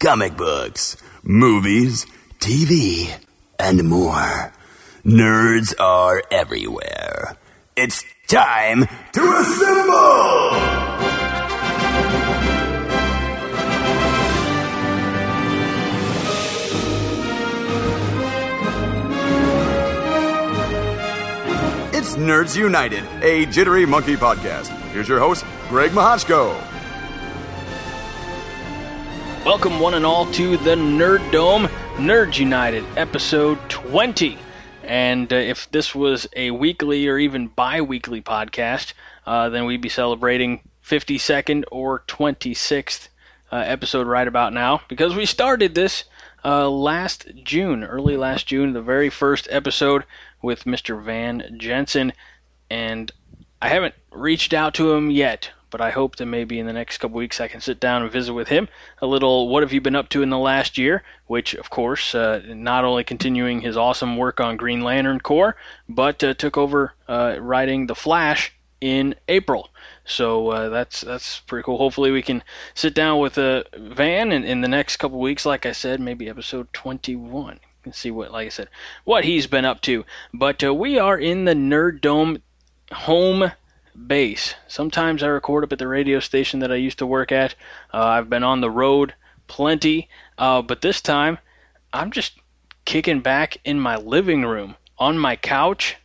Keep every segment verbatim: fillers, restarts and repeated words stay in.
comic books, movies, T V, and more. Nerds are everywhere. It's time to assemble! It's Nerds United, a Jittery Monkey podcast. Here's your host, Greg Mahochko. Welcome one and all to the Nerd Dome, Nerds United, episode twenty. And uh, if this was a weekly or even bi-weekly podcast, uh, then we'd be celebrating fifty-second or twenty-sixth uh, episode right about now, because we started this uh, last June, early last June, the very first episode with Mister Van Jensen, and I haven't reached out to him yet, but I hope that maybe in the next couple weeks I can sit down and visit with him a little. What have you been up to in the last year? Which, of course, uh, not only continuing his awesome work on Green Lantern Corps, but uh, took over uh, writing The Flash in April. So uh, that's that's pretty cool. Hopefully we can sit down with uh, Van in, in the next couple weeks, like I said, maybe episode twenty-one. And see what, like I said, what he's been up to. But uh, we are in the Nerd Dome home base. Sometimes I record up at the radio station that I used to work at. Uh, I've been on the road plenty, uh, but this time I'm just kicking back in my living room on my couch,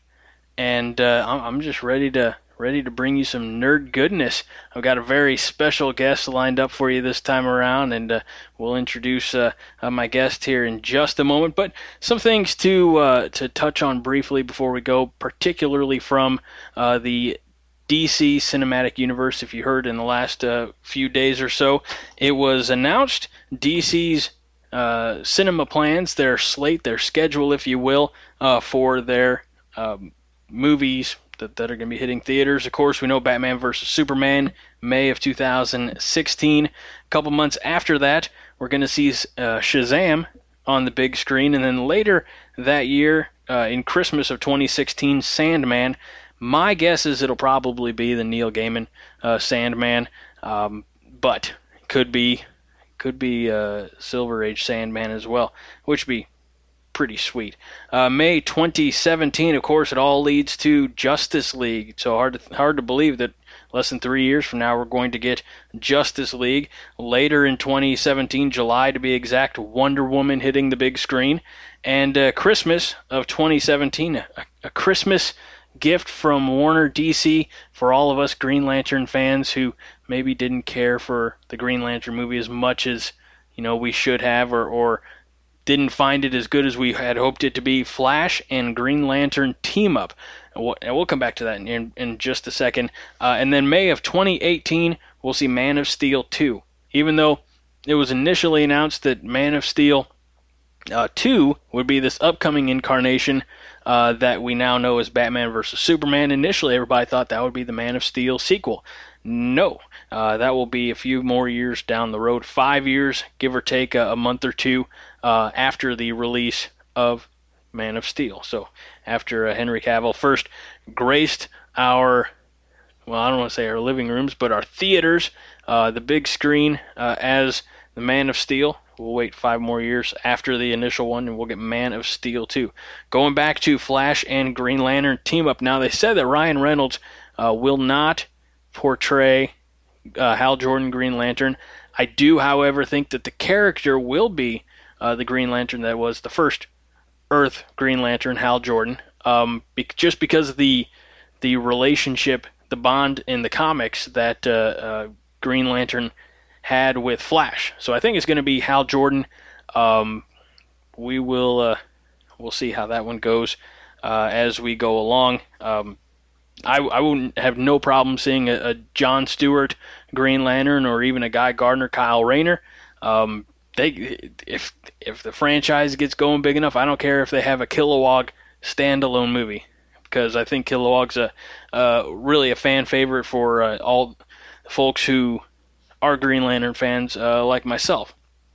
and uh, I'm just ready to ready to bring you some nerd goodness. I've got a very special guest lined up for you this time around, and uh, we'll introduce uh, uh, my guest here in just a moment. But some things to uh, to touch on briefly before we go, particularly from uh, the D C Cinematic Universe. If you heard in the last uh, few days or so, it was announced D C's uh, cinema plans, their slate, their schedule, if you will, uh, for their um, movies that, that are going to be hitting theaters. Of course, we know Batman versus Superman, May of two thousand sixteen. A couple months after that, we're going to see uh, Shazam on the big screen, and then later that year, uh, in Christmas of twenty sixteen, Sandman. My guess is it'll probably be the Neil Gaiman uh, Sandman, um, but could be could be uh, Silver Age Sandman as well, which would be pretty sweet. Uh, May twenty seventeen, of course, it all leads to Justice League. So hard to, hard to believe that less than three years from now we're going to get Justice League. Later in twenty seventeen, July to be exact, Wonder Woman hitting the big screen. And uh, Christmas of twenty seventeen, a, a Christmas gift from Warner D C for all of us Green Lantern fans who maybe didn't care for the Green Lantern movie as much as, you know, we should have, or, or didn't find it as good as we had hoped it to be. Flash and Green Lantern team up, and we'll, and we'll come back to that in, in, in just a second. Uh, and then May of twenty eighteen, we'll see Man of Steel two. Even though it was initially announced that Man of Steel uh, two would be this upcoming incarnation Uh, that we now know as Batman versus Superman. Initially, everybody thought that would be the Man of Steel sequel. No, uh, that will be a few more years down the road, five years, give or take a, a month or two uh, after the release of Man of Steel. So after uh, Henry Cavill first graced our, well, I don't want to say our living rooms, but our theaters, uh, the big screen uh, as the Man of Steel. We'll wait five more years after the initial one, and we'll get Man of Steel two. Going back to Flash and Green Lantern team up. Now, they said that Ryan Reynolds uh, will not portray uh, Hal Jordan Green Lantern. I do, however, think that the character will be uh, the Green Lantern that was the first Earth Green Lantern, Hal Jordan, um, be- just because of the the relationship, the bond in the comics that uh, uh, Green Lantern had with Flash. So I think it's going to be Hal Jordan. Um, we will uh, we'll see how that one goes uh, as we go along. Um, I, I wouldn't have no problem seeing a, a John Stewart Green Lantern, or even a Guy Gardner, Kyle Rayner. Um, they if if the franchise gets going big enough, I don't care if they have a Kilowog standalone movie, because I think Kilowog's a uh, really a fan favorite for uh, all folks who are Green Lantern fans uh, like myself.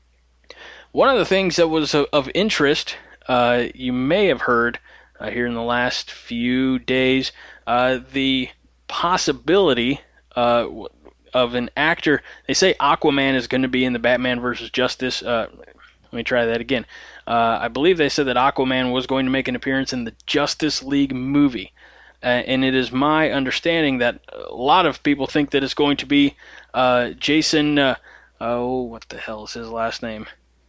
One of the things that was of, of interest, uh, you may have heard uh, here in the last few days, uh, the possibility uh, of an actor. They say Aquaman is going to be in the Batman versus Justice. Uh, let me try that again. Uh, I believe they said that Aquaman was going to make an appearance in the Justice League movie. Uh, and it is my understanding that a lot of people think that it's going to be uh, Jason, uh, oh, what the hell is his last name?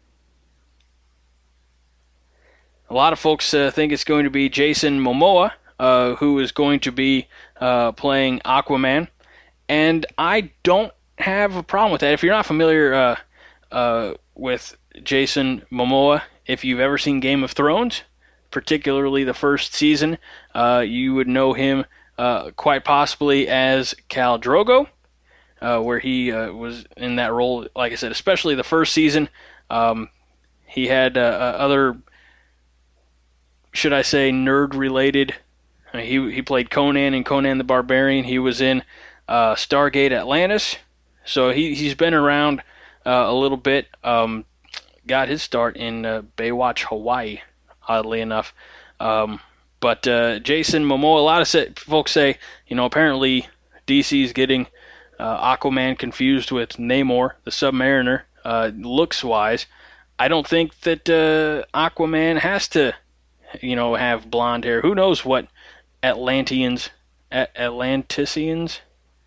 A lot of folks uh, think it's going to be Jason Momoa, uh, who is going to be uh, playing Aquaman. And I don't have a problem with that. If you're not familiar uh, uh, with Jason Momoa, if you've ever seen Game of Thrones, particularly the first season, uh, you would know him uh, quite possibly as Khal Drogo, uh, where he uh, was in that role, like I said, especially the first season. Um, he had uh, other, should I say, nerd-related. I mean, he he played Conan in Conan the Barbarian. He was in uh, Stargate Atlantis, so he he's been around uh, a little bit. Um, got his start in uh, Baywatch Hawaii, oddly enough. Um, but uh, Jason Momoa, a lot of say, folks say, you know, apparently D C's getting uh, Aquaman confused with Namor, the Submariner, uh, looks-wise. I don't think that uh, Aquaman has to, you know, have blonde hair. Who knows what Atlanteans, A- Atlanticians,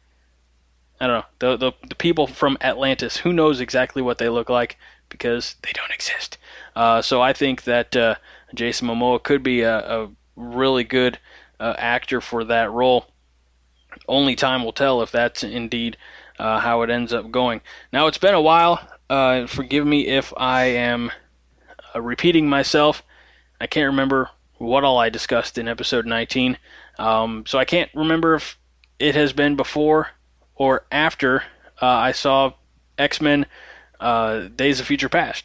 I don't know, the, the the people from Atlantis, who knows exactly what they look like, because they don't exist. Uh, so I think that uh, Jason Momoa could be a, a really good uh, actor for that role. Only time will tell if that's indeed uh, how it ends up going. Now, it's been a while. Uh, forgive me if I am uh, repeating myself. I can't remember what all I discussed in episode nineteen. Um, so I can't remember if it has been before or after uh, I saw X-Men uh, Days of Future Past.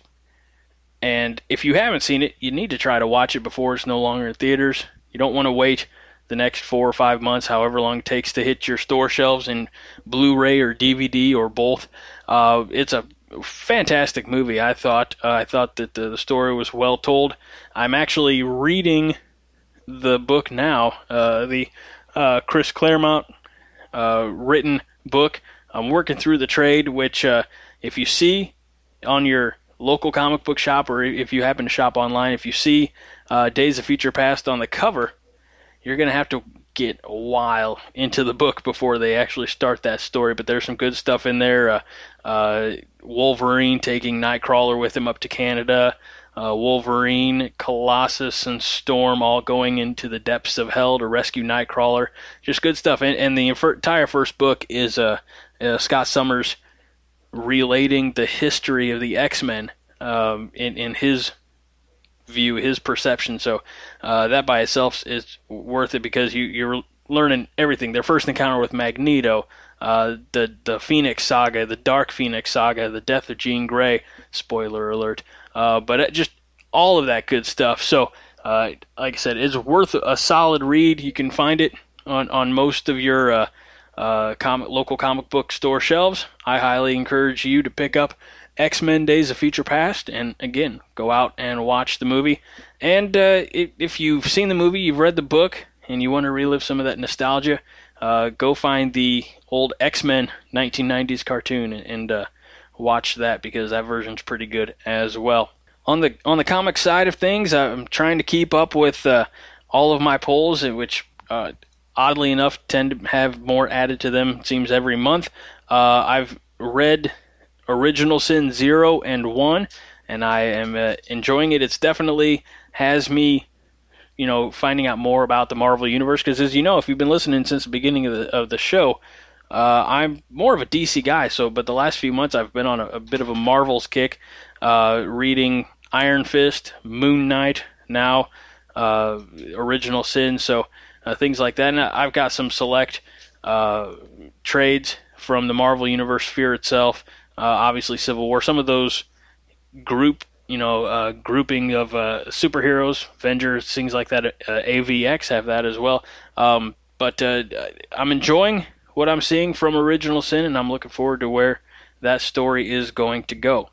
And if you haven't seen it, you need to try to watch it before it's no longer in theaters. You don't want to wait the next four or five months, however long it takes to hit your store shelves in Blu-ray or D V D or both. Uh, it's a fantastic movie, I thought. Uh, I thought that the, the story was well told. I'm actually reading the book now, uh, the uh, Chris Claremont uh, written book. I'm working through the trade, which uh, if you see on your local comic book shop, or if you happen to shop online, if you see uh, Days of Future Past on the cover, you're going to have to get a while into the book before they actually start that story. But there's some good stuff in there. Uh, uh, Wolverine taking Nightcrawler with him up to Canada. Uh, Wolverine, Colossus, and Storm all going into the depths of hell to rescue Nightcrawler. Just good stuff. And, and the entire first book is uh, uh, Scott Summers relating the history of the X-Men um, in, in his view, his perception. So uh, that by itself is worth it, because you, you're learning everything. Their first encounter with Magneto, uh, the the Phoenix Saga, the Dark Phoenix Saga, the death of Jean Grey, spoiler alert, uh, but it just all of that good stuff. So uh, like I said, it's worth a solid read. You can find it on, on most of your uh, uh, comic, local comic book store shelves. I highly encourage you to pick up X-Men Days of Future Past, and again, go out and watch the movie. And uh, if you've seen the movie, you've read the book, and you want to relive some of that nostalgia, uh, go find the old X-Men nineteen nineties cartoon and, and uh, watch that, because that version's pretty good as well. On the on the comic side of things, I'm trying to keep up with uh, all of my polls, which uh, oddly enough tend to have more added to them, it seems, every month. Uh, I've read Original Sin zero and one, and I am uh, enjoying it. It's definitely has me, you know, finding out more about the Marvel Universe, because as you know, if you've been listening since the beginning of the, of the show, uh, I'm more of a D C guy, so, but the last few months I've been on a, a bit of a Marvel's kick, uh, reading Iron Fist, Moon Knight, now uh, Original Sin, so uh, things like that. And I've got some select uh, trades from the Marvel Universe, Fear Itself, Uh, obviously Civil War, some of those group, you know, uh, grouping of uh, superheroes, Avengers, things like that. Uh, A V X have that as well. Um, but uh, I'm enjoying what I'm seeing from Original Sin, and I'm looking forward to where that story is going to go.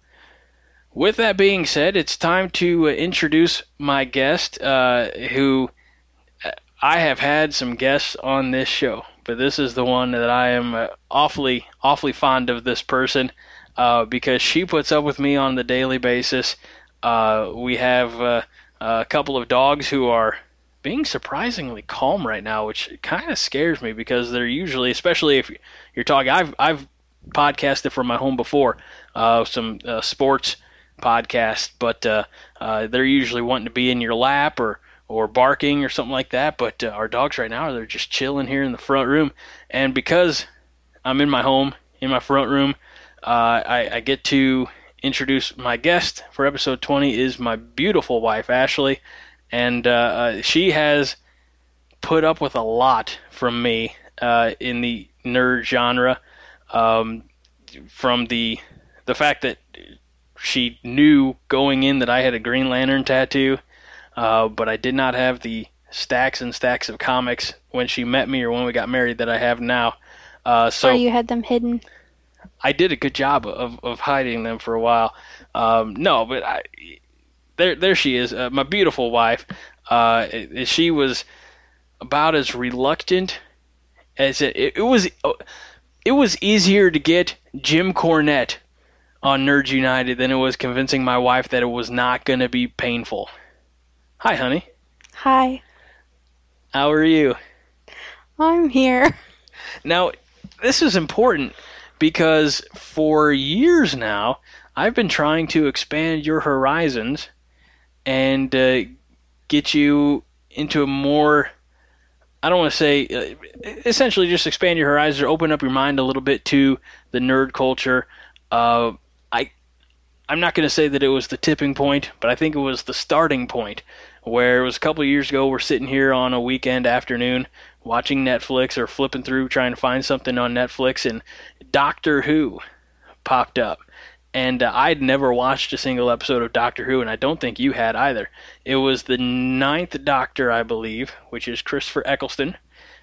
With that being said, it's time to uh, introduce my guest, uh, who I have had some guests on this show but this is the one that I am uh, awfully, awfully fond of this person uh, because she puts up with me on the daily basis. Uh, we have uh, a couple of dogs who are being surprisingly calm right now, which kind of scares me because they're usually, especially if you're talking, I've I've podcasted from my home before, uh, some uh, sports podcasts, but uh, uh, they're usually wanting to be in your lap or or barking or something like that. But uh, our dogs right now, they're just chilling here in the front room, and because I'm in my home, in my front room, uh, I, I get to introduce my guest for episode twenty is my beautiful wife, Ashley. And uh, uh, she has put up with a lot from me uh, in the nerd genre, um, from the the fact that she knew going in that I had a Green Lantern tattoo, uh, but I did not have the stacks and stacks of comics when she met me or when we got married that I have now. Uh, so or you had them hidden. I did a good job of, of hiding them for a while. Um, no, but I... There, there she is, uh, my beautiful wife. Uh, she was about as reluctant as it, it, it was. It was easier to get Jim Cornette on Nerds United than it was convincing my wife that it was not going to be painful. Hi, honey. Hi. How are you? I'm here. Now, this is important because for years now, I've been trying to expand your horizons and uh, get you into a more, I don't want to say, uh, essentially just expand your horizons or open up your mind a little bit to the nerd culture. Uh, I, I'm not going to say that it was the tipping point, but I think it was the starting point, where it was a couple of years ago, we're sitting here on a weekend afternoon watching Netflix or flipping through trying to find something on Netflix, and Doctor Who popped up. And uh, I'd never watched a single episode of Doctor Who, and I don't think you had either. It was the ninth Doctor, I believe, which is Christopher Eccleston.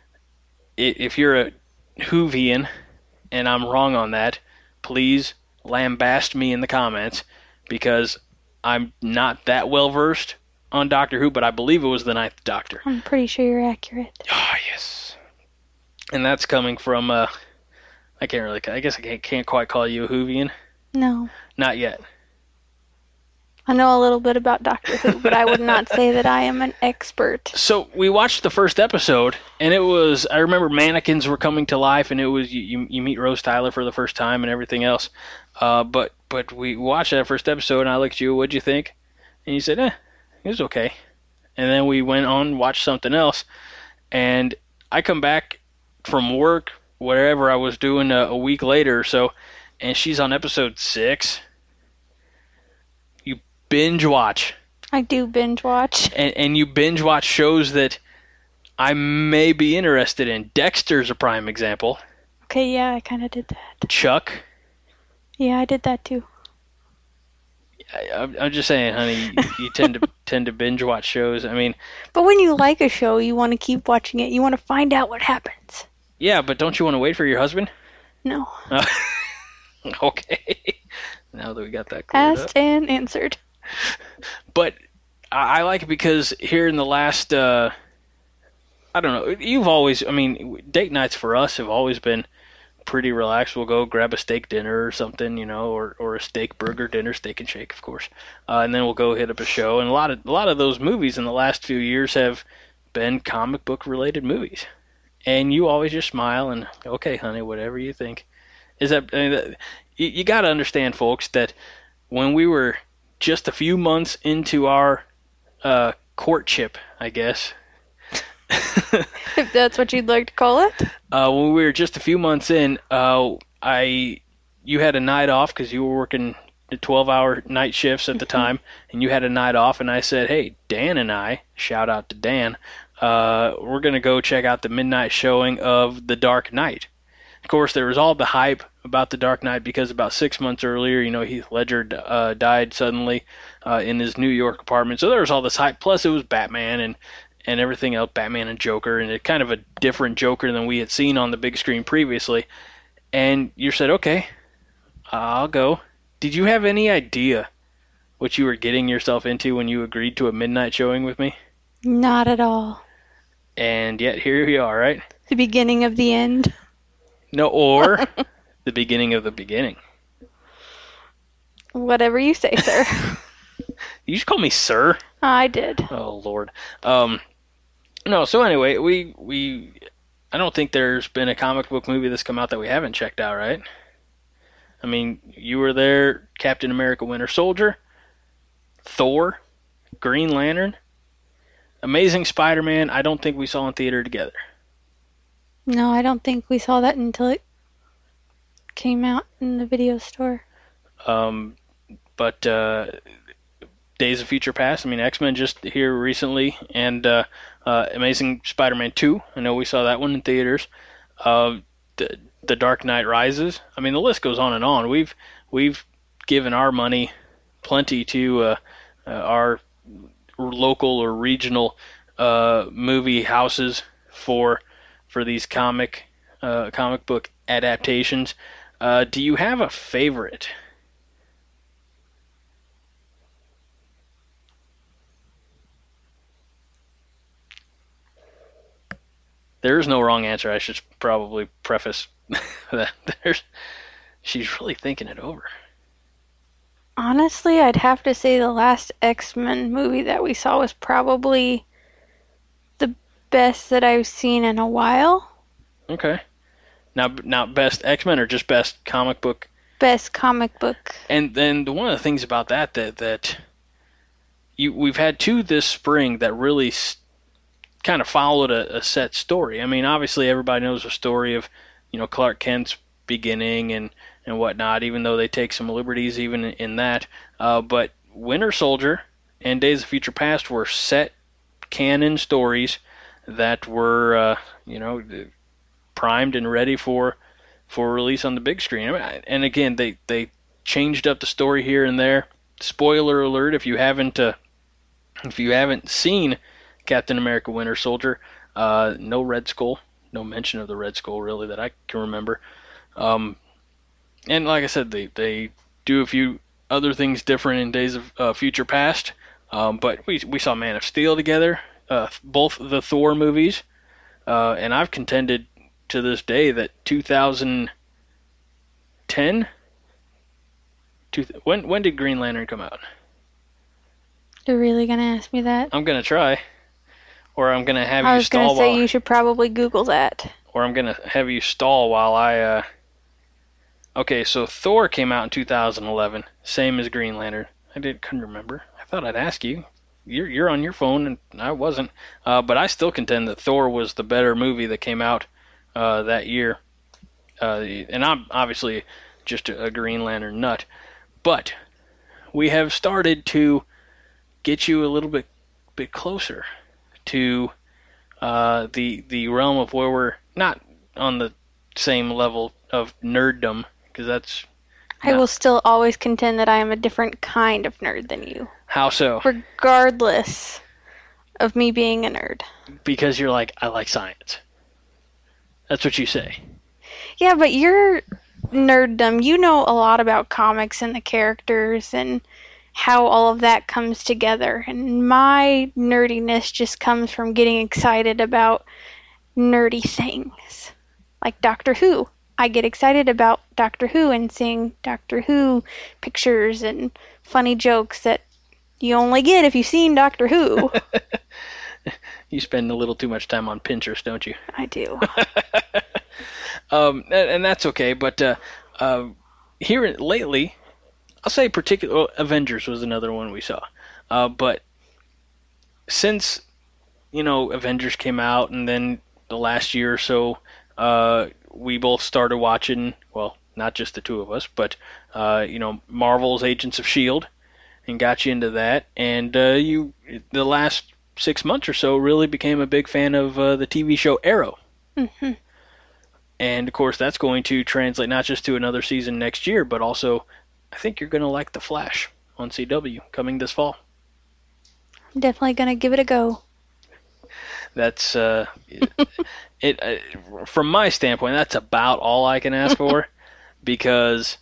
If you're a Whovian, and I'm wrong on that, please lambast me in the comments, because I'm not that well-versed on Doctor Who, but I believe it was the ninth Doctor. I'm pretty sure you're accurate. Oh, yes. And that's coming from, uh, I can't really, I guess I can't, can't quite call you a Whovian. No. Not yet. I know a little bit about Doctor Who, but I would not say that I am an expert. So we watched the first episode, and it was, I remember mannequins were coming to life, and it was, you, you, you meet Rose Tyler for the first time and everything else. Uh, but but we watched that first episode, and I looked at you, what'd you think? And you said, eh, it was okay. And then we went on and watched something else, and I come back from work, whatever I was doing a, a week later or so, and she's on episode six. You binge watch. I do binge watch. And, and you binge watch shows that I may be interested in. Dexter's a prime example. Okay, yeah, I kind of did that. Chuck. Yeah, I did that too. I, I'm, I'm just saying, honey, you, you tend to tend to binge watch shows. I mean, but when you like a show, you want to keep watching it. You want to find out what happens. Yeah, but don't you want to wait for your husband? No. Uh, okay. Now that we got that cleared Asked up. and answered. But I, I like it because here in the last, uh, I don't know, you've always, I mean, date nights for us have always been pretty relaxed. We'll go grab a steak dinner or something, you know, or, or a steak burger dinner, steak and shake, of course. Uh, and then we'll go hit up a show. And a lot of a lot of those movies in the last few years have been comic book related movies. And you always just smile and, okay, honey, whatever you think. Is that, I mean, that you, you got to understand, folks, that when we were just a few months into our uh, courtship, I guess. If that's what you'd like to call it. Uh, when we were just a few months in, uh, I you had a night off because you were working twelve-hour night shifts at the time, and you had a night off, and I said, hey, Dan and I, shout out to Dan, uh, we're going to go check out the midnight showing of The Dark Knight. Of course, there was all the hype about The Dark Knight because about six months earlier, you know, Heath Ledger uh, died suddenly uh, in his New York apartment. So there was all this hype. Plus, it was Batman and, and everything else, Batman and Joker, and it kind of a different Joker than we had seen on the big screen previously. And you said, okay, I'll go. Did you have any idea what you were getting yourself into when you agreed to a midnight showing with me? Not at all. And yet here we are, right? The beginning of the end. No, or the beginning of the beginning. Whatever you say, sir. You just call me sir. I did. Oh Lord. Um, no. So anyway, we we I don't think there's been a comic book movie that's come out that we haven't checked out, right? I mean, you were there. Captain America: Winter Soldier, Thor, Green Lantern, Amazing Spider-Man. I don't think we saw in theater together. No, I don't think we saw that until it came out in the video store. Um, but uh, Days of Future Past. I mean, X-Men just here recently, and uh, uh, Amazing Spider-Man two. I know we saw that one in theaters. Uh, the, the Dark Knight Rises. I mean, the list goes on and on. We've we've given our money plenty to uh, uh, our local or regional uh, movie houses for for these comic uh, comic book adaptations. Uh, do you have a favorite? There is no wrong answer. I should probably preface that. There's, she's really thinking it over. Honestly, I'd have to say the last X-Men movie that we saw was probably the best that I've seen in a while. Okay. Now, now, best X-Men or just best comic book? Best comic book. And then one of the things about that that that you we've had two this spring that really st- kind of followed a, a set story. I mean, obviously everybody knows the story of, you know, Clark Kent's beginning and, and whatnot, even though they take some liberties even in, in that. Uh, but Winter Soldier and Days of Future Past were set canon stories that were, uh, you know, primed and ready for for release on the big screen. I mean, and again, they, they changed up the story here and there. Spoiler alert, if you haven't uh, if you haven't seen Captain America: Winter Soldier, uh, no Red Skull, no mention of the Red Skull really that I can remember. Um, and like I said, they they do a few other things different in Days of uh, Future Past. Um, but we we saw Man of Steel together, uh, both the Thor movies, uh, and I've contended to this day that two thousand ten. Two, when when did Green Lantern come out? You're really gonna ask me that? I'm gonna try. Or I'm gonna have I you was stall gonna say while, you should probably Google that. or I'm gonna have you stall while I. Uh... Okay, so Thor came out in two thousand eleven, same as Green Lantern. I did couldn't remember. I thought I'd ask you. You're you're on your phone and I wasn't. Uh, but I still contend that Thor was the better movie that came out uh, that year. Uh, and I'm obviously just a, a Green Lantern nut, but we have started to get you a little bit bit closer to uh, the the realm of where we're not on the same level of nerddom, because that's. I will still always contend that I am a different kind of nerd than you. How so? Regardless of me being a nerd. Because you're like, I like science. That's what you say. Yeah, but your nerddom, you know a lot about comics and the characters and how all of that comes together. And my nerdiness just comes from getting excited about nerdy things. Like Doctor Who. I get excited about Doctor Who and seeing Doctor Who pictures and funny jokes that you only get if you've seen Doctor Who. You spend a little too much time on Pinterest, don't you? I do. um, and, and that's okay, but uh, uh, here lately, I'll say particular well, Avengers was another one we saw. Uh, but since, you know, Avengers came out and then the last year or so, uh, we both started watching, well, not just the two of us, but, uh, you know, Marvel's Agents of S H I E L D and got you into that. And uh, you, the last six months or so, really became a big fan of uh, the T V show Arrow. Mm-hmm. And, of course, that's going to translate not just to another season next year, but also I think you're going to like The Flash on C W coming this fall. I'm definitely going to give it a go. That's, uh, it, it uh, from my standpoint, that's about all I can ask for, because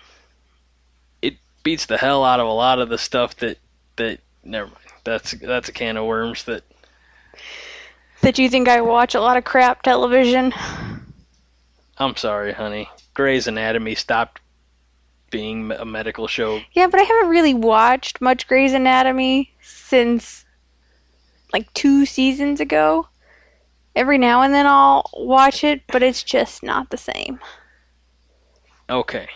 it beats the hell out of a lot of the stuff that, that never mind. That's, that's a can of worms that... that you think I watch a lot of crap television. I'm sorry, honey. Grey's Anatomy stopped being a medical show. Yeah, but I haven't really watched much Grey's Anatomy since like two seasons ago. Every now and then I'll watch it, but it's just not the same. Okay.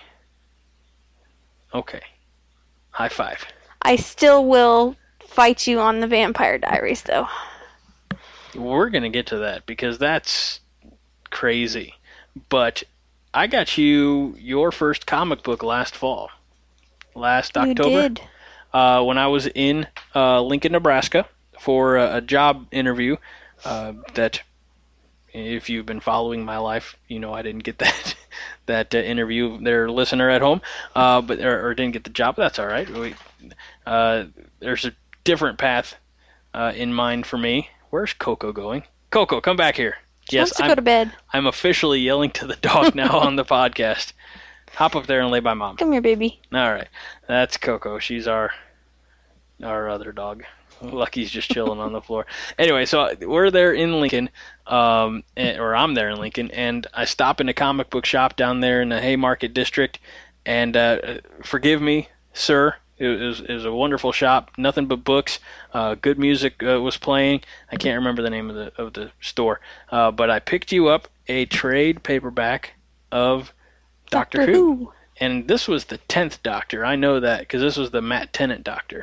Okay. High five. I still will fight you on the Vampire Diaries, though. We're going to get to that because that's crazy. But I got you your first comic book last fall. Last October. You did. Uh, when I was in uh, Lincoln, Nebraska for a, a job interview uh, that, if you've been following my life, you know I didn't get that that uh, interview, their listener at home, uh, but or, or didn't get the job. But that's all right. We, uh, there's a different path uh, in mind for me. Where's Coco going? Coco, come back here. She yes, wants to I'm, go to bed. I'm officially yelling to the dog now on the podcast. Hop up there and lay by mom. Come here, baby. All right, that's Coco. She's our our other dog. Lucky's just chilling on the floor. Anyway, so we're there in Lincoln, um, or I'm there in Lincoln, and I stop in a comic book shop down there in the Haymarket district. And uh, forgive me, sir, it was, it was a wonderful shop, nothing but books. Uh, good music uh, was playing. I can't remember the name of the of the store, uh, but I picked you up a trade paperback of Doctor, Doctor Who. Who, and this was the tenth Doctor. I know that because this was the Matt Tennant Doctor.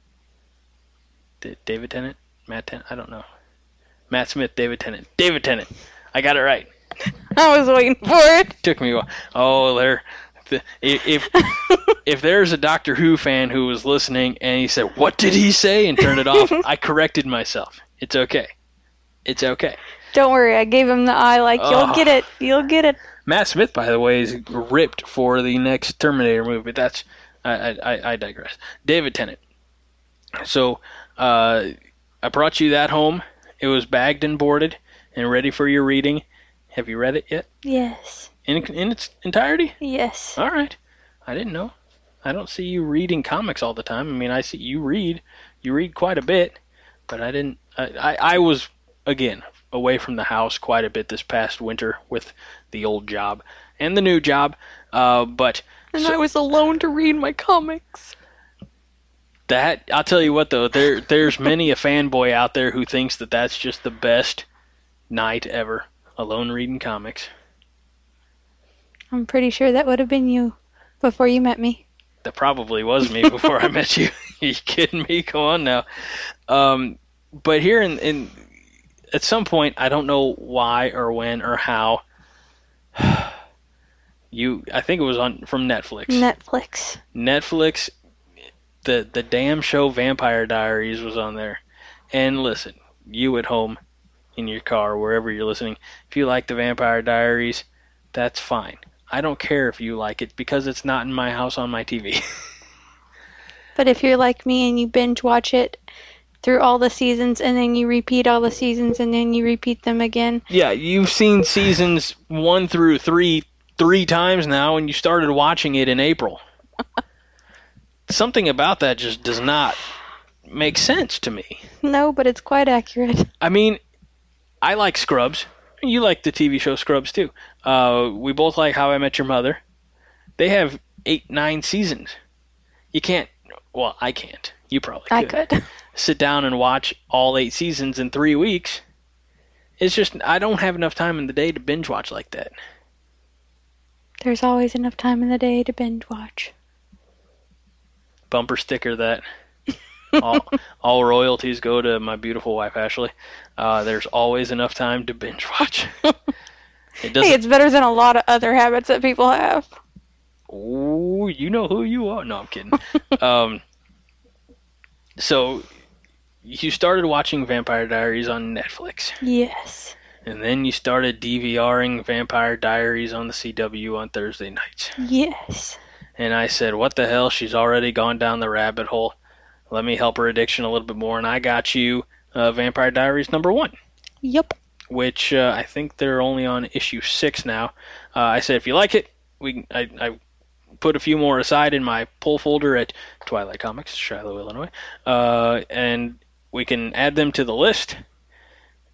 David Tennant? Matt Tennant? I don't know. Matt Smith, David Tennant. David Tennant. I got it right. I was waiting for it. Took me a while. Oh, there. If if there's a Doctor Who fan who was listening and he said, "What did he say?" and turned it off, I corrected myself. It's okay. It's okay. Don't worry, I gave him the eye like, you'll Oh. get it. You'll get it. Matt Smith, by the way, is ripped for the next Terminator movie, but that's I I, I digress. David Tennant. So uh, I brought you that home. It was bagged and boarded and ready for your reading. Have you read it yet? Yes. In in its entirety? Yes. All right. I didn't know. I don't see you reading comics all the time. I mean, I see you read. You read quite a bit, but I didn't. I, I, I was, again, away from the house quite a bit this past winter with the old job and the new job. Uh, but And so- I was alone to read my comics. That I'll tell you what though, there there's many a fanboy out there who thinks that that's just the best night ever, alone reading comics. I'm pretty sure that would have been you before you met me. That probably was me before I met you. Are you kidding me? Come on now. Um, but here in, in at some point, I don't know why or when or how. You, I think it was on from Netflix. Netflix. Netflix. The the damn show Vampire Diaries was on there. And listen, you at home, in your car, wherever you're listening, if you like the Vampire Diaries, that's fine. I don't care if you like it because it's not in my house on my T V. But if you're like me and you binge watch it through all the seasons and then you repeat all the seasons and then you repeat them again. Yeah, you've seen seasons one through three three times now and you started watching it in April. Something about that just does not make sense to me. No, but it's quite accurate. I mean, I like Scrubs. You like the T V show Scrubs, too. Uh, we both like How I Met Your Mother. They have eight, nine seasons. You can't, well, I can't. You probably could. I could. Sit down and watch all eight seasons in three weeks. It's just, I don't have enough time in the day to binge watch like that. There's always enough time in the day to binge watch. Bumper sticker that. all, all royalties go to my beautiful wife, Ashley. Uh, there's always enough time to binge watch. It doesn't. Hey, it's better than a lot of other habits that people have. Ooh, you know who you are. No, I'm kidding. um, so, you started watching Vampire Diaries on Netflix. Yes. And then you started DVRing Vampire Diaries on the C W on Thursday nights. Yes. And I said, what the hell? She's already gone down the rabbit hole. Let me help her addiction a little bit more. And I got you uh, Vampire Diaries number one. Yep. Which uh, I think they're only on issue six now. Uh, I said, if you like it, we can, I, I put a few more aside in my pull folder at Twilight Comics, Shiloh, Illinois. Uh, and we can add them to the list.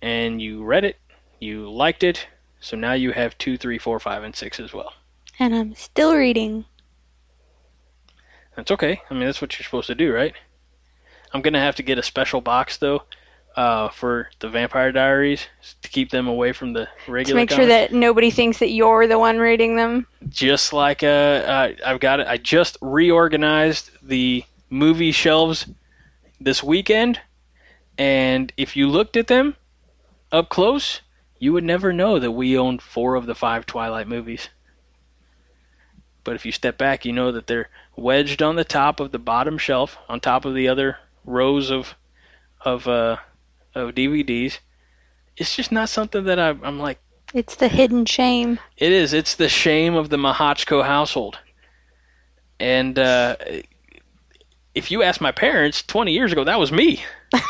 and you read it, you liked it, so now you have two, three, four, five, and six as well. And I'm still reading. That's okay. I mean, that's what you're supposed to do, right? I'm going to have to get a special box, though, uh, for the Vampire Diaries to keep them away from the regular To make comics. sure that nobody thinks that you're the one reading them. Just like uh, uh, I've got it. I just reorganized the movie shelves this weekend, and if you looked at them up close, you would never know that we owned four of the five Twilight movies. But if you step back, you know that they're wedged on the top of the bottom shelf, on top of the other rows of of uh, of D V Ds. It's just not something that I, I'm like. It's the hidden shame. It is. It's the shame of the Mahachko household. And uh, if you ask my parents, twenty years ago, that was me.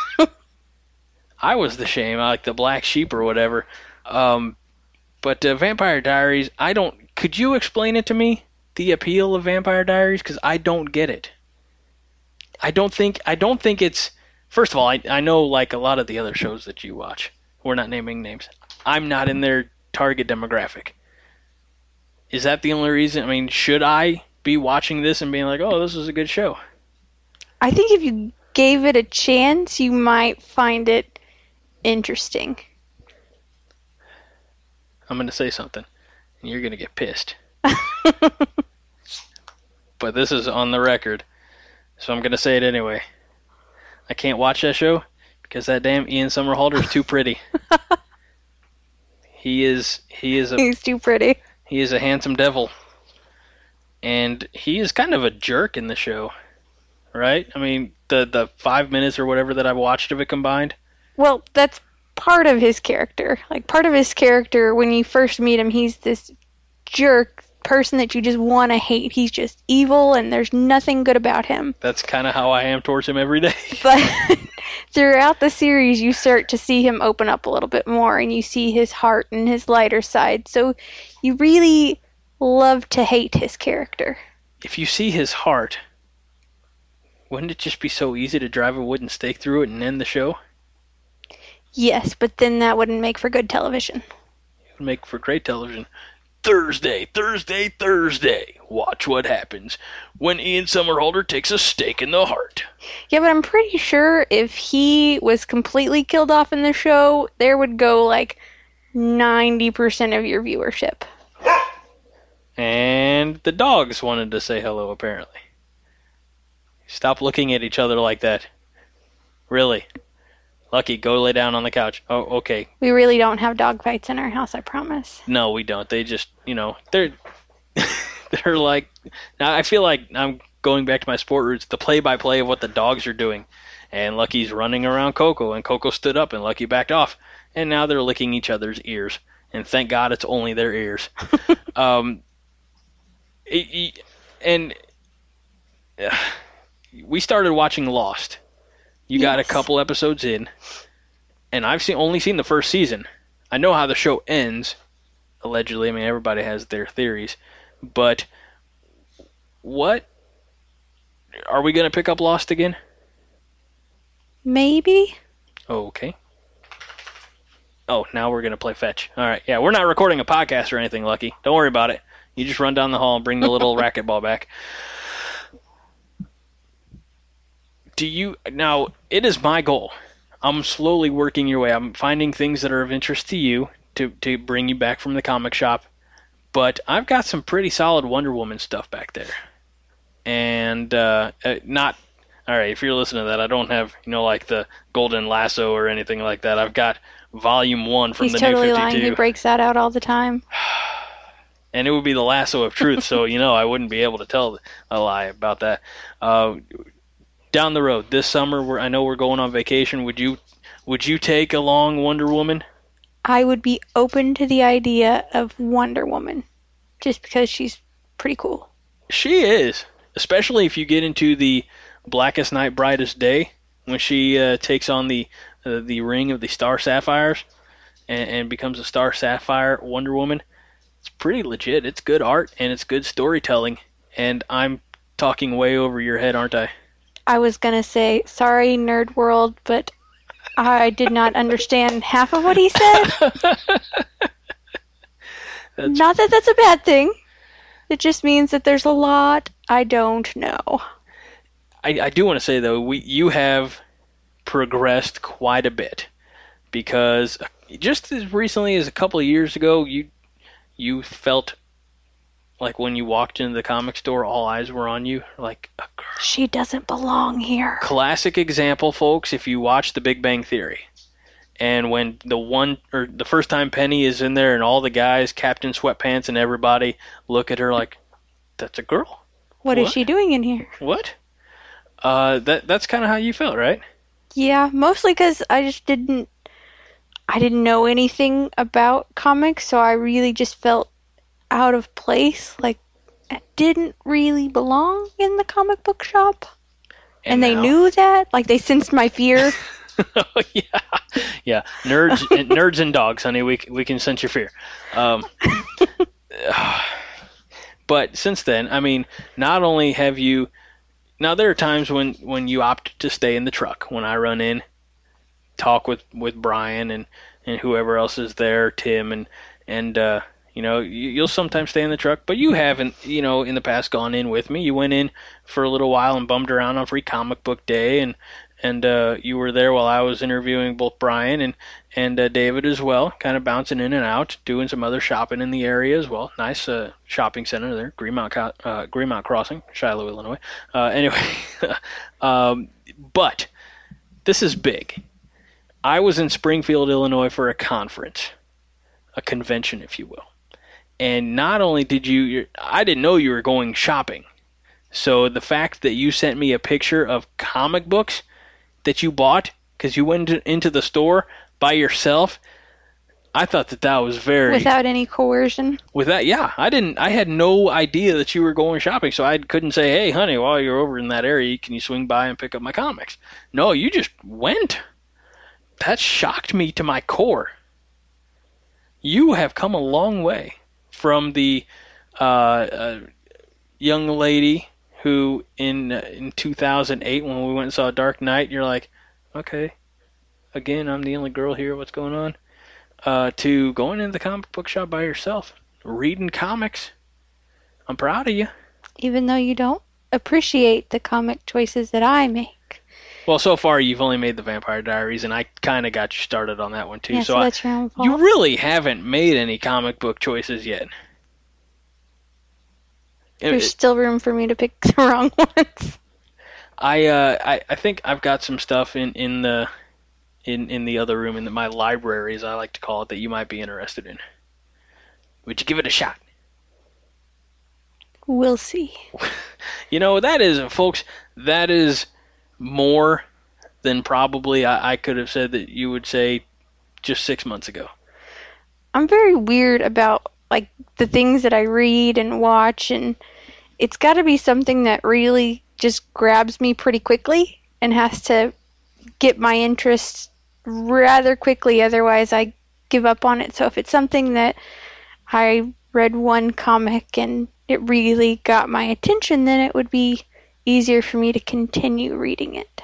I was the shame, like the black sheep or whatever. Um, but uh, Vampire Diaries, I don't. Could you explain it to me? The appeal of Vampire Diaries, because I don't get it. I don't think. I don't think it's. First of all, I I know like a lot of the other shows that you watch. We're not naming names. I'm not in their target demographic. Is that the only reason? I mean, should I be watching this and being like, oh, this is a good show? I think if you gave it a chance, you might find it interesting. I'm going to say something, and you're going to get pissed. But this is on the record, so I'm going to say it anyway. I can't watch that show because that damn Ian Somerhalder is too pretty. He is he is a He's too pretty. He is a handsome devil. And he is kind of a jerk in the show. Right? I mean, the the five minutes or whatever that I've watched of it combined. Well, that's part of his character. Like, part of his character, when you first meet him, he's this jerk person that you just want to hate. He's just evil, and there's nothing good about him. That's kind of how I am towards him every day. But throughout the series, you start to see him open up a little bit more, and you see his heart and his lighter side. So you really love to hate his character. If you see his heart, wouldn't it just be so easy to drive a wooden stake through it and end the show? Yes, but then that wouldn't make for good television. It would make for great television. Thursday, Thursday, Thursday. Watch what happens when Ian Somerhalder takes a stake in the heart. Yeah, but I'm pretty sure if he was completely killed off in the show, there would go like ninety percent of your viewership. And the dogs wanted to say hello, apparently. Stop looking at each other like that. Really. Lucky, go lay down on the couch. Oh, okay. We really don't have dog fights in our house, I promise. No, we don't. They just, you know, they're they're like. Now I feel like I'm going back to my sport roots. The play-by-play of what the dogs are doing, and Lucky's running around Coco, and Coco stood up, and Lucky backed off, and now they're licking each other's ears. And thank God it's only their ears. um, it, it, and uh, we started watching Lost. You got Yes. a couple episodes in, and I've seen only seen the first season. I know how the show ends, allegedly. I mean, everybody has their theories. But what? Are we going to pick up Lost again? Maybe? Okay. Oh, now we're going to play fetch. All right. Yeah, we're not recording a podcast or anything, Lucky. Don't worry about it. You just run down the hall and bring the little racquetball back. Do you now? It is my goal. I'm slowly working your way. I'm finding things that are of interest to you to to bring you back from the comic shop. But I've got some pretty solid Wonder Woman stuff back there, and uh, uh, not all right. If you're listening to that, I don't have you know like the Golden Lasso or anything like that. I've got Volume One from He's the totally New lying. He fifty-two, breaks that out all the time. and it would be the lasso of truth. So you know I wouldn't be able to tell a lie about that. Uh, Down the road this summer, we're, I know we're going on vacation. Would you, would you take along Wonder Woman? I would be open to the idea of Wonder Woman, just because she's pretty cool. She is, especially if you get into the Blackest Night, Brightest Day, when she uh, takes on the uh, the ring of the Star Sapphires and, and becomes a Star Sapphire Wonder Woman. It's pretty legit. It's good art and it's good storytelling. And I'm talking way over your head, aren't I? I was gonna say, sorry, Nerd World, but I did not understand half of what he said. Not that that's a bad thing. It just means that there's a lot I don't know. I, I do want to say, though, we you have progressed quite a bit. Because just as recently as a couple of years ago, you you felt like when you walked into the comic store, all eyes were on you. Like, a girl. She doesn't belong here. Classic example, folks, if you watch The Big Bang Theory. And when the one or the first time Penny is in there and all the guys, Captain Sweatpants and everybody, look at her like, that's a girl. What, what? is she doing in here? What? Uh, that that's kind of how you felt, right? Yeah, mostly because I just didn't, I didn't know anything about comics, so I really just felt out of place. Like, I didn't really belong in the comic book shop. And, and they knew that? Like, they sensed my fear. Oh, yeah, yeah. Nerds, nerds and dogs, honey. We we can sense your fear. Um, but since then, I mean, not only have you. Now there are times when, when you opt to stay in the truck. When I run in, talk with, with Brian and, and whoever else is there, Tim and and uh, you know, you, you'll sometimes stay in the truck. But you haven't, you know, in the past gone in with me. You went in for a little while and bummed around on Free Comic Book Day and. And uh, you were there while I was interviewing both Brian and, and uh, David as well, kind of bouncing in and out, doing some other shopping in the area as well. Nice uh, shopping center there, Greenmount, uh, Greenmount Crossing, Shiloh, Illinois. Uh, anyway, um, but this is big. I was in Springfield, Illinois for a conference, a convention, if you will. And not only did you, I didn't know you were going shopping. So the fact that you sent me a picture of comic books that you bought because you went into the store by yourself, I thought that that was very without any coercion. With that, yeah, I didn't. I had no idea that you were going shopping, so I couldn't say, "Hey, honey, while you're over in that area, can you swing by and pick up my comics?" No, you just went. That shocked me to my core. You have come a long way from the uh, uh, young lady who in uh, in two thousand eight when we went and saw Dark Knight, you're like, okay, again, I'm the only girl here, what's going on? Uh, to going into the comic book shop by yourself, reading comics. I'm proud of you. Even though you don't appreciate the comic choices that I make. Well, so far you've only made the Vampire Diaries, and I kind of got you started on that one too. Yeah, so so I, that's your own fault. You really haven't made any comic book choices yet. There's still room for me to pick the wrong ones. I uh, I I think I've got some stuff in, in the in in the other room in the, my library, as I like to call it, that you might be interested in. Would you give it a shot? We'll see. You know, that is, folks, that is more than probably I, I could have said that you would say just six months ago. I'm very weird about like the things that I read and watch, and it's got to be something that really just grabs me pretty quickly and has to get my interest rather quickly, otherwise I give up on it. So if it's something that I read one comic and it really got my attention, then it would be easier for me to continue reading it.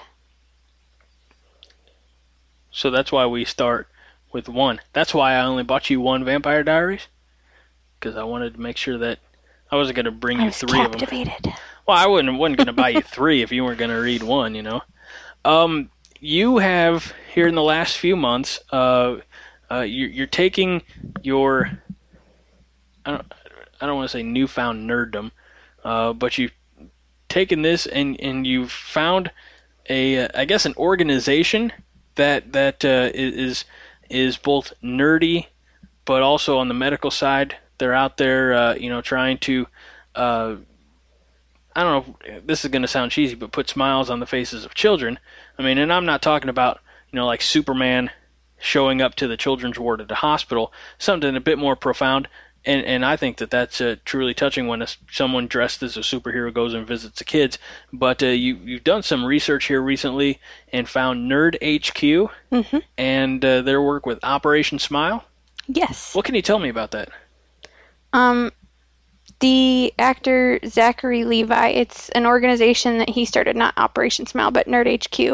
So that's why we start with one. That's why I only bought you one Vampire Diaries. Because I wanted to make sure that I wasn't going to bring I you was three captivated. of them. Well, I wouldn't, wasn't going to buy you three if you weren't going to read one, you know. Um, you have, here in the last few months, uh, uh, you're, you're taking your, I don't, I don't want to say newfound nerddom, uh, but you've taken this and, and you've found a, I guess, an organization that that uh, is is both nerdy, but also on the medical side. They're out there, uh, you know, trying to, uh, I don't know if this is going to sound cheesy, but put smiles on the faces of children. I mean, and I'm not talking about, you know, like Superman showing up to the children's ward at the hospital, something a bit more profound. And and I think that that's uh, truly touching when a, someone dressed as a superhero goes and visits the kids. But uh, you, you've done some research here recently and found Nerd H Q mm-hmm. and uh, their work with Operation Smile. Yes. What can you tell me about that? Um, the actor Zachary Levi, it's an organization that he started, not Operation Smile, but Nerd H Q.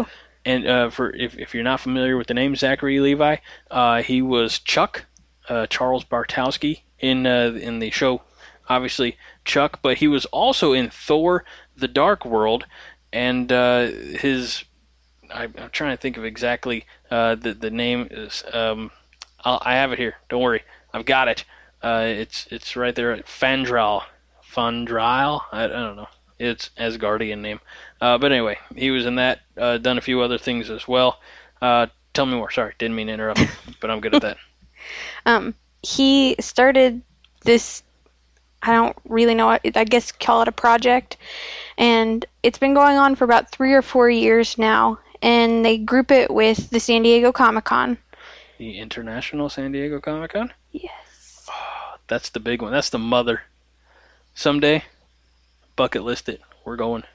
And uh, for if, if you're not familiar with the name Zachary Levi, uh, he was Chuck, uh, Charles Bartowski in uh, in the show, obviously Chuck, but he was also in Thor: The Dark World, and uh, his I, I'm trying to think of exactly uh, the the name is um, I'll, I have it here. Don't worry, I've got it. Uh, it's it's right there. Fandral, Fandral. I, I don't know. It's Asgardian name. Uh, but anyway, he was in that. Uh, done a few other things as well. Uh, tell me more. Sorry, didn't mean to interrupt, but I'm good at that. Um, he started this. I don't really know what, I guess call it a project. And it's been going on for about three or four years now. And they group it with the San Diego Comic-Con. The International San Diego Comic-Con? Yes. Oh, that's the big one. That's the mother. Someday, bucket list it. We're going.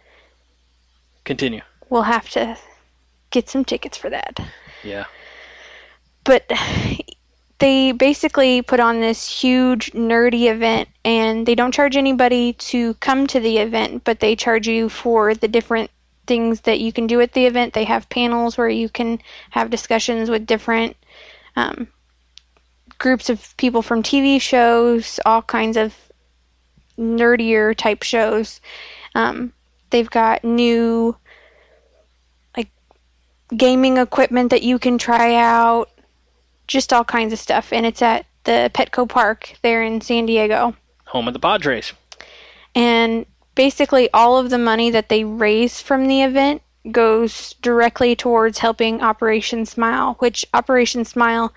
Continue. We'll have to get some tickets for that. Yeah. But they basically put on this huge nerdy event, and they don't charge anybody to come to the event, but they charge you for the different things that you can do at the event. They have panels where you can have discussions with different um, groups of people from T V shows, all kinds of nerdier type shows. Um, they've got new like gaming equipment that you can try out, just all kinds of stuff. And it's at the Petco Park there in San Diego. Home of the Padres. And basically all of the money that they raise from the event goes directly towards helping Operation Smile, which Operation Smile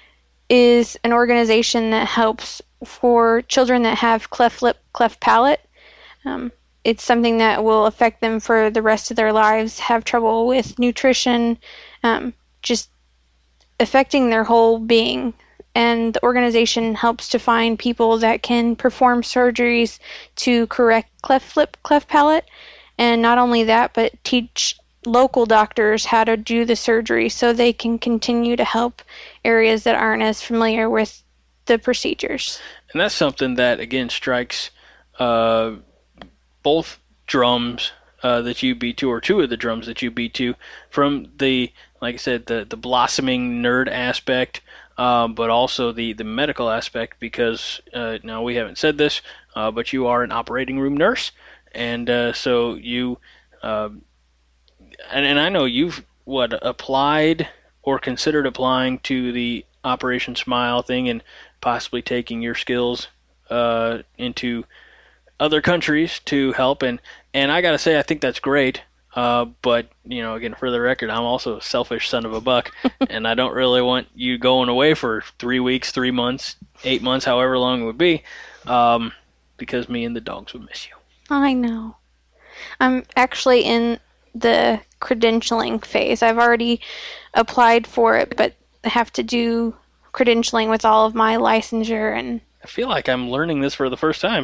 is an organization that helps for children that have cleft lip, cleft palate. Um, it's something that will affect them for the rest of their lives, have trouble with nutrition, um, just affecting their whole being. And the organization helps to find people that can perform surgeries to correct cleft lip, cleft palate. And not only that, but teach local doctors how to do the surgery so they can continue to help areas that aren't as familiar with the procedures. And that's something that, again, strikes uh, both drums uh, that you beat to, or two of the drums that you beat to, from the, like I said, the, the blossoming nerd aspect, um, but also the, the medical aspect, because uh, now we haven't said this, uh, but you are an operating room nurse, and uh, so you, uh, and, and I know you've, what, applied or considered applying to the Operation Smile thing and possibly taking your skills uh, into other countries to help, and, and I gotta say, I think that's great. Uh, but, you know, again, for the record, I'm also a selfish son of a buck, and I don't really want you going away for three weeks, three months, eight months, however long it would be, um, because me and the dogs would miss you. I know. I'm actually in the credentialing phase. I've already applied for it, but I have to do credentialing with all of my licensure, and I feel like I'm learning this for the first time.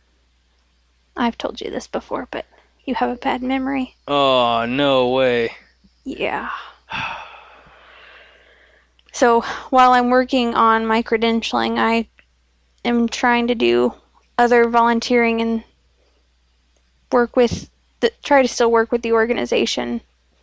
I've told you this before, but you have a bad memory. Oh, no way. Yeah. So while I'm working on my credentialing, I am trying to do other volunteering and work with the, try to still work with the organization.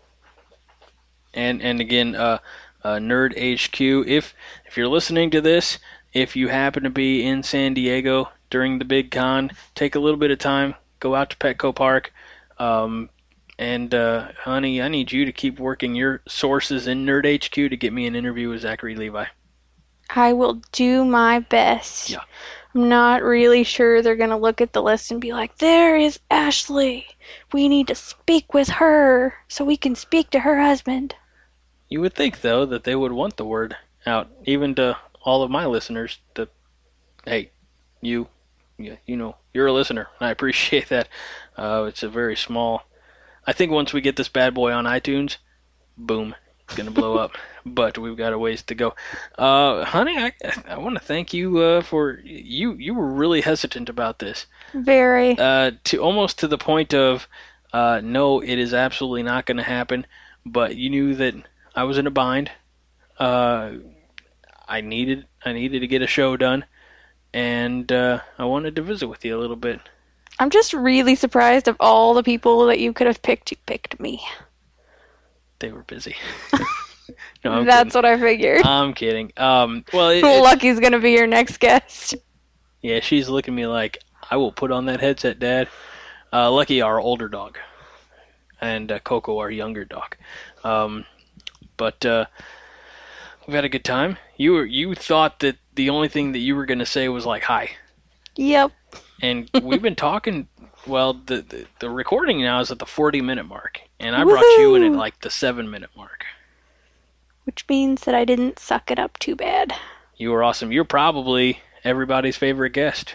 And and again, uh, uh, Nerd H Q, if if you're listening to this, if you happen to be in San Diego during the big con, take a little bit of time, go out to Petco Park. Um, and, uh, honey, I need you to keep working your sources in Nerd H Q to get me an interview with Zachary Levi. I will do my best. Yeah. I'm not really sure they're going to look at the list and be like, there is Ashley. We need to speak with her so we can speak to her husband. You would think, though, that they would want the word out, even to all of my listeners, that, hey, you, you, you know, you're a listener, and I appreciate that. Uh, it's a very small... I think once we get this bad boy on iTunes, boom, it's going to blow up. But we've got a ways to go. Uh, honey, I I want to thank you uh, for... You You were really hesitant about this. Very. Uh, to almost to the point of, uh, no, it is absolutely not going to happen. But you knew that I was in a bind. Uh, I needed I needed to get a show done. And uh, I wanted to visit with you a little bit. I'm just really surprised of all the people that you could have picked, you picked me. They were busy. No, I'm That's kidding. what I figured. I'm kidding. Um, well, it, it's- Lucky's gonna be your next guest. yeah, she's looking at me like, I will put on that headset, Dad. Uh, Lucky, our older dog, and uh, Coco, our younger dog. Um, but uh, we've had a good time. You were you thought that the only thing that you were gonna say was like hi, Yep. and we've been talking. Well, the, the the recording now is at the forty minute mark, and I brought you in at Woohoo! like the seven minute mark. Which means that I didn't suck it up too bad. You were awesome. You're probably everybody's favorite guest.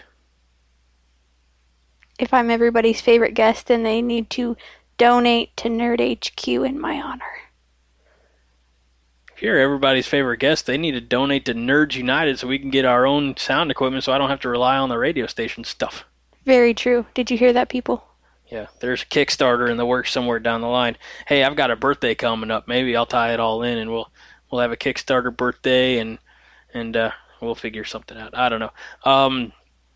If I'm everybody's favorite guest, then they need to donate to Nerd H Q in my honor. If you're everybody's favorite guest, they need to donate to Nerds United so we can get our own sound equipment so I don't have to rely on the radio station stuff. Very true. Did you hear that, people? Yeah, there's a Kickstarter in the works somewhere down the line. Hey, I've got a birthday coming up. Maybe I'll tie it all in and we'll we'll have a Kickstarter birthday and and uh, we'll figure something out. I don't know. Um,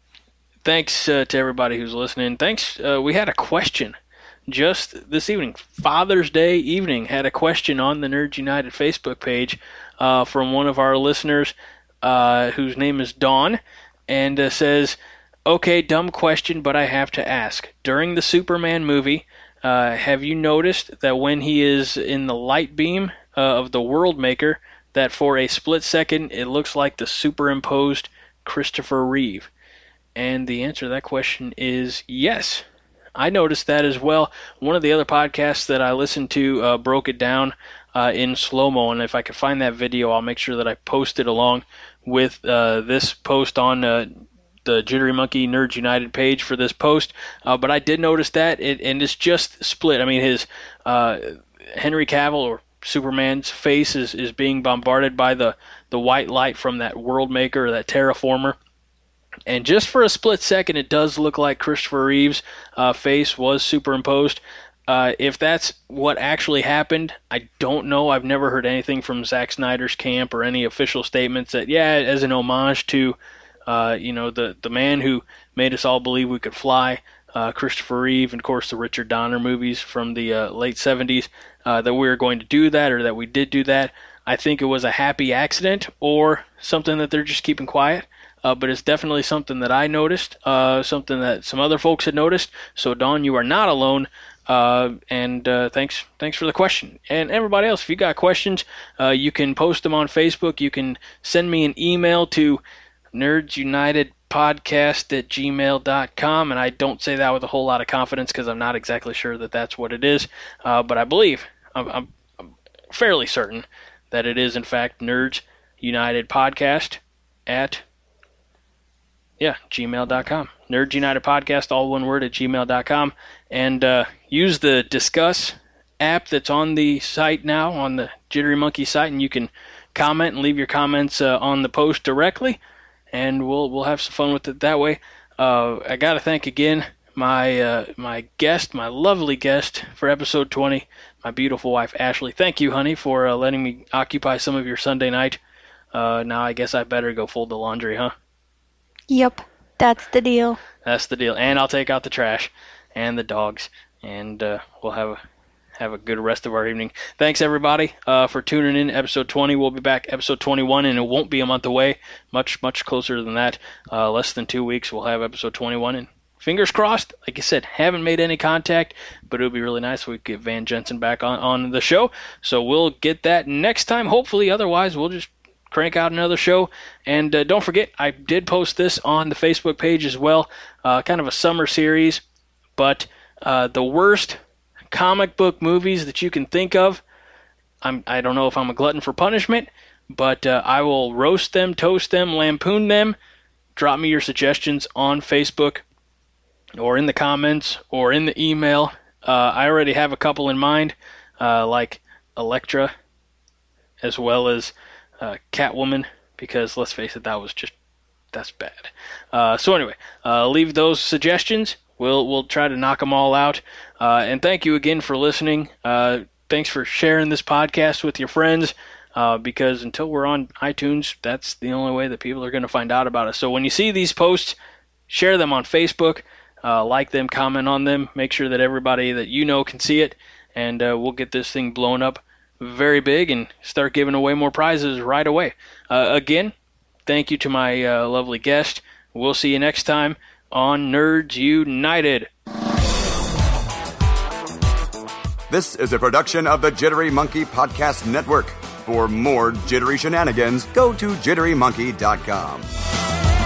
thanks uh, to everybody who's listening. Thanks. Uh, we had a question just this evening, Father's Day evening, had a question on the Nerds United Facebook page uh, from one of our listeners uh, whose name is Dawn, and uh, says, okay, dumb question, but I have to ask. During the Superman movie, uh, have you noticed that when he is in the light beam uh, of the World Maker, that for a split second it looks like the superimposed Christopher Reeve? And the answer to that question is yes. I noticed that as well. One of the other podcasts that I listened to uh, broke it down uh, in slow-mo, and if I could find that video, I'll make sure that I post it along with uh, this post on uh, the Jittery Monkey Nerds United page for this post. Uh, but I did notice that, it, and it's just split. I mean, his uh, Henry Cavill, or Superman's face, is, is being bombarded by the, the white light from that World Maker, or that Terraformer. And just for a split second, it does look like Christopher Reeve's uh, face was superimposed. Uh, if that's what actually happened, I don't know. I've never heard anything from Zack Snyder's camp or any official statements that, yeah, as an homage to, uh, you know, the, the man who made us all believe we could fly, uh, Christopher Reeve, and of course the Richard Donner movies from the uh, late seventies, uh, that we were going to do that, or that we did do that. I think it was a happy accident or something that they're just keeping quiet. Uh, but it's definitely something that I noticed, uh, something that some other folks had noticed. So, Dawn, you are not alone. Uh, and uh, thanks thanks for the question. And everybody else, if you got questions, uh, you can post them on Facebook. You can send me an email to nerdsunitedpodcast at gmail dot com. And I don't say that with a whole lot of confidence because I'm not exactly sure that that's what it is. Uh, but I believe, I'm, I'm, I'm fairly certain that it is, in fact, Nerds United Podcast at Yeah, gmail dot com. Nerds United Podcast, all one word, at gmail dot com. And uh, use the Discuss app that's on the site now, on the Jittery Monkey site, and you can comment and leave your comments uh, on the post directly, and we'll we'll have some fun with it that way. Uh, I got to thank again my uh, my guest, my lovely guest for episode twenty, my beautiful wife, Ashley. Thank you, honey, for uh, letting me occupy some of your Sunday night. Uh, now I guess I better go fold the laundry, huh? Yep, that's the deal. That's the deal. And I'll take out the trash and the dogs, and uh, we'll have a have a good rest of our evening. Thanks, everybody, uh, for tuning in. Episode twenty. We'll be back episode twenty-one, and it won't be a month away. Much, much closer than that. Uh, less than two weeks, we'll have episode twenty-one, and fingers crossed. Like I said, haven't made any contact, but it would be really nice if we could get Van Jensen back on, on the show. So we'll get that next time, hopefully. Otherwise, we'll just crank out another show. And uh, don't forget, I did post this on the Facebook page as well, uh, kind of a summer series, but uh, the worst comic book movies that you can think of. I'm, I don't know if I'm a glutton for punishment, but uh, I will roast them, toast them, lampoon them. Drop me your suggestions on Facebook or in the comments or in the email. Uh, I already have a couple in mind, uh, like Elektra, as well as Uh, Catwoman, because let's face it, that was just, that's bad. Uh, so anyway, uh, leave those suggestions. We'll we'll try to knock them all out. Uh, and thank you again for listening. Uh, thanks for sharing this podcast with your friends, uh, because until we're on iTunes, that's the only way that people are going to find out about us. So when you see these posts, share them on Facebook, uh, like them, comment on them, make sure that everybody that you know can see it, and uh, we'll get this thing blown up very big and start giving away more prizes right away. Uh, again, thank you to my uh, lovely guest. We'll see you next time on Nerds United. This is a production of the Jittery Monkey Podcast Network. For more jittery shenanigans, go to jittery monkey dot com.